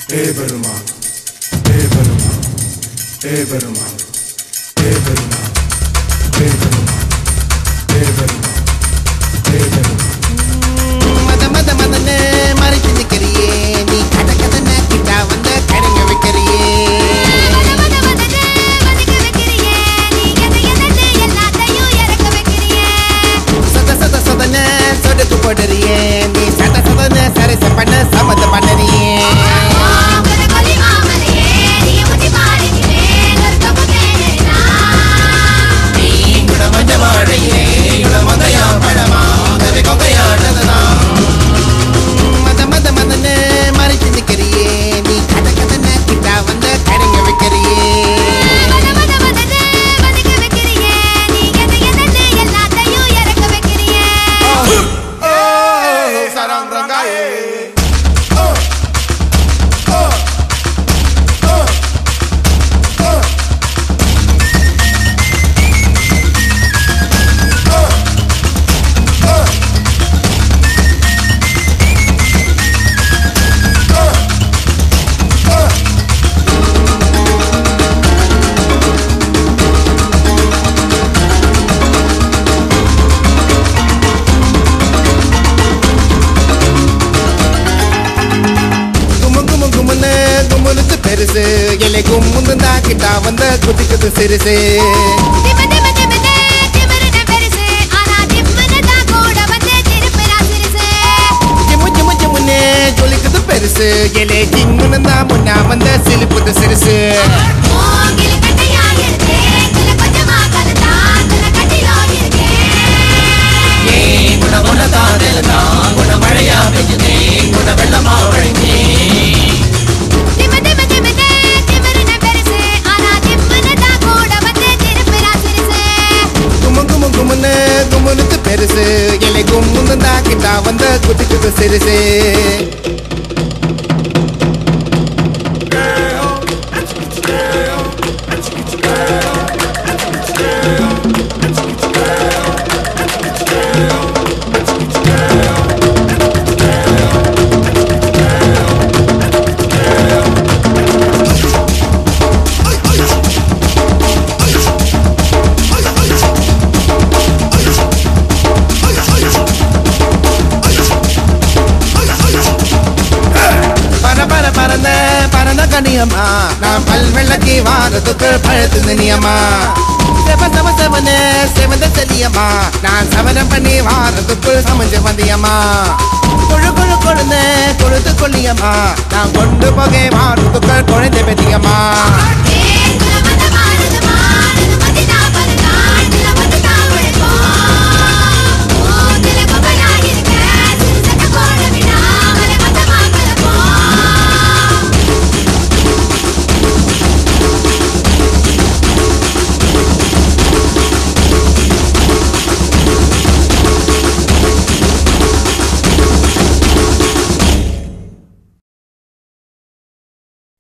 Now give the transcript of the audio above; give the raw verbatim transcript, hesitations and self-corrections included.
Hey Perumal, hey Perumal, hey Perumal, hey Perumal, hey Perumal, hey Perumal, hey Perumal. Mada mada mada ne mari chindi kariye ni kada kada na kita vanda kadinga vikariye. Mada mada mada ne vadika vikariye ni yada yada ne ellathayu yarakka vikariye. Sada sada sada ne sodu podariye ni sada sada ne sare sapana samada panariye. Yele gumunda kita vanda kutikku sirse dimma dimma dimma ne dimmarna perse ana dimma da kooda vande tirupira sirse jimu jimu jimu ne jolikku perse yele jinnunda munna vanda silippu sirse mongil kattaya irke kala konjama kalta kala kattilo irke ye guna guna ta delta guna malaya pejde guna vellama valije dimma dimma dimma ne dimmarna perse ana dimma da kooda vande tirupira sirse gumu gumu gumu ne gumulukku perse yele gumunda kita vanda kutikku sirse நியமா நான் பல்வெள்ளக்கி வாரத்துக்கு பழுத்து நியமா செவ செவ செவனே செவந்த செல்லியம்மா நான் சவரம் பண்ணி வாரத்துக்குள் சமைஞ்சு வந்தியம்மா கொழு கொழு கொழுந்த கொழுத்து கொல்லியம்மா நான் கொண்டு போகே வாரத்துக்குள் குழந்தை பெற்றியம்மா ஏ குல